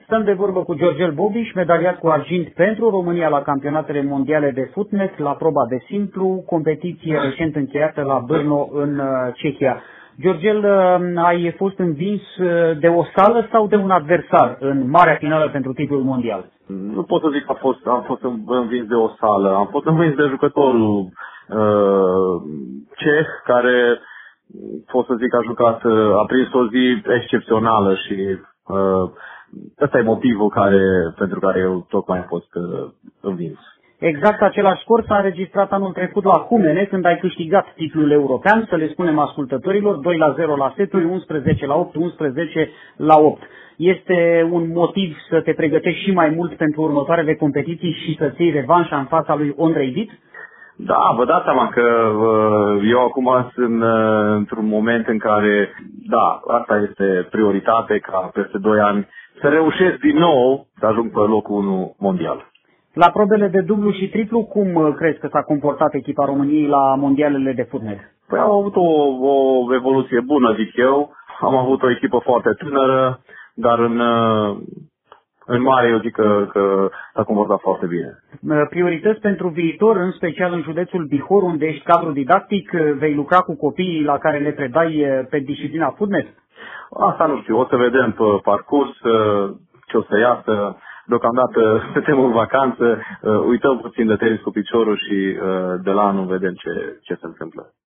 Stăm de vorbă cu Georgel Bobiș, medaliat cu argint pentru România la campionatele mondiale de footnet, la proba de simplu, competiție recent încheiată la Brno în Cehia. Georgel, ai fost învins de o sală sau de un adversar în marea finală pentru titlul mondial? Nu pot să zic că am fost învins de o sală, am fost învins de jucătorul ceh, care, pot să zic, a prins o zi excepțională și ăsta e motivul pentru care eu tocmai am fost învins. Exact același scor s-a înregistrat anul trecut la Humene, când ai câștigat titlul european, să le spunem ascultătorilor, 2-0 la seturi, 11-8, 11-8. Este un motiv să te pregătești și mai mult pentru următoarele competiții și să-ți iei revanșa în fața lui Ondrej Vid? Da, vă dați seama că eu acum sunt într-un moment în care, da, asta este prioritate, ca peste 2 ani să reușesc din nou să ajung pe locul 1 mondial. La probele de dublu și triplu, cum crezi că s-a comportat echipa României la mondialele de footnet? Păi am avut o evoluție bună, zic eu. Am avut o echipă foarte tânără, dar în mare eu zic că s-a comportat foarte bine. Priorități pentru viitor, în special în județul Bihor, unde ești cadru didactic, vei lucra cu copiii la care le predai pe disciplina footnet? Asta nu știu, o să vedem pe parcurs ce o să iasă. Deocamdată suntem în vacanță, uităm puțin de tenis cu piciorul și de la anul vedem ce se întâmplă.